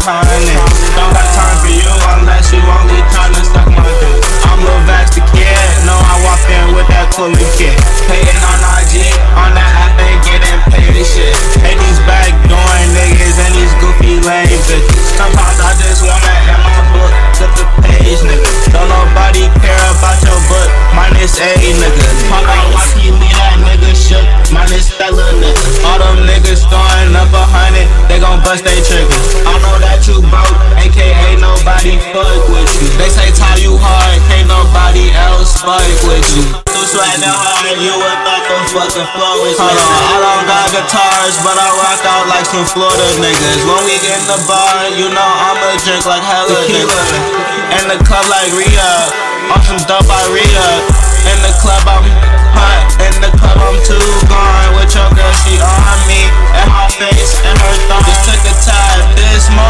honey. Don't got time for you unless you only tryna suck my dick. I'm Lil Vax the kid, no I walk in with that Chloe kid. Paying on IG, on that app and getting paid and shit. Hate these backdooring niggas and these goofy lame bitches. Sometimes I just wanna end my book, flip the page, nigga. Don't nobody care about your book, minus A, nigga. Pop out, watch me leave that nigga shook, minus that little nigga. All them niggas throwing up 100, they gon' bust they triggers. I know that you broke, aka nobody fuck with you. They say tie you hard, can't nobody else fuck with you. You sweating hard, you would thought the fucking flow is hold on, I don't got guitars, but I rock out like some Florida niggas. When we get in the bar, you know I'ma drink like hella niggas. In the club like Rhea, on some dope I re-up. In the club I'm hot, in the club I'm too gone. With your girl, she on me, and her face, and her thumb. Just took a time, this moment